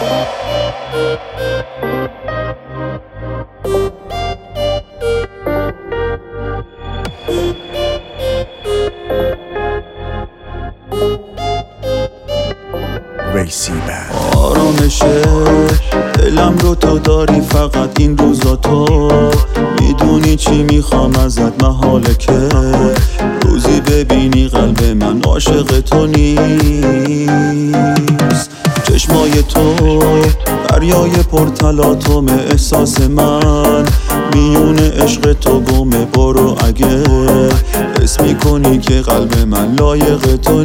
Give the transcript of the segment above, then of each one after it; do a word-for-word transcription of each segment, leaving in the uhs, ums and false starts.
آرامشه دلم رو تو داری، فقط این روزا تو میدونی چی میخوام ازت، محاله که روزی ببینی قلب من عاشق تو نیست. چشمای تو دریای پرتلاطم، احساس من میون عشق تو گمه. برو اگه حس میکنی که قلب من لایق تو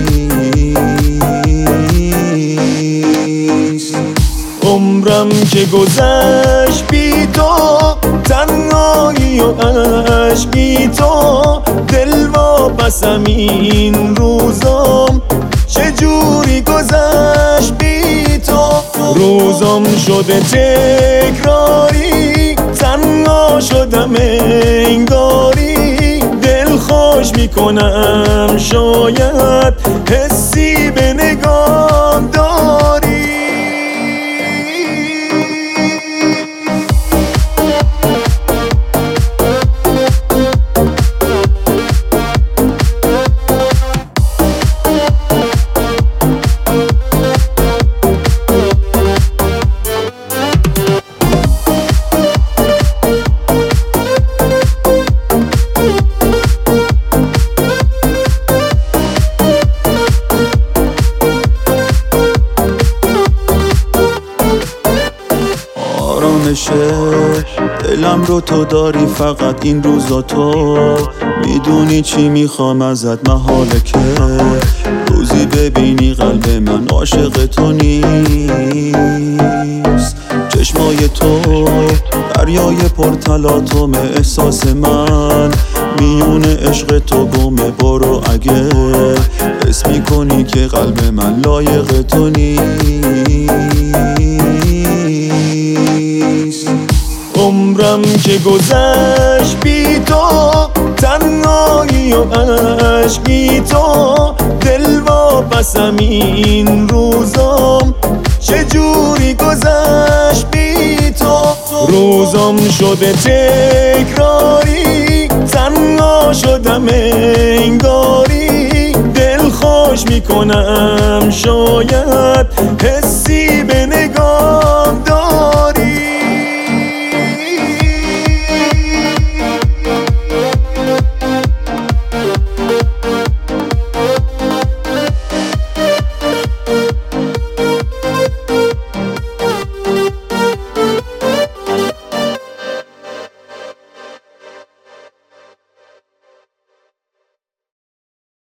نیست. عمرم که گذشت بی تو، تنهایی و عشقی تو، دل واپسم این روزم چجوری گذشت بی تو. روزم شده تکراری، تنها شدم انگاری، دل خوش میکنم شاید حسی به نگاه داری. دلم رو تو داری، فقط این روزا تو میدونی چی میخوام ازت، محاله که روزی ببینی قلب من عاشق تو نیست. چشمای تو دریای پرتلاطم، احساس من میون عشق تو گمه. برو اگه حس میکنی که قلب من لایق تو نیست. عمرم که گذشت بی تو، تنهایی و عشقی تو، دل واپسم این روزم چجوری گذشت بی تو. روزم شده تکراری، تنها شدم انگاری، دل خوش میکنم شاید حسی به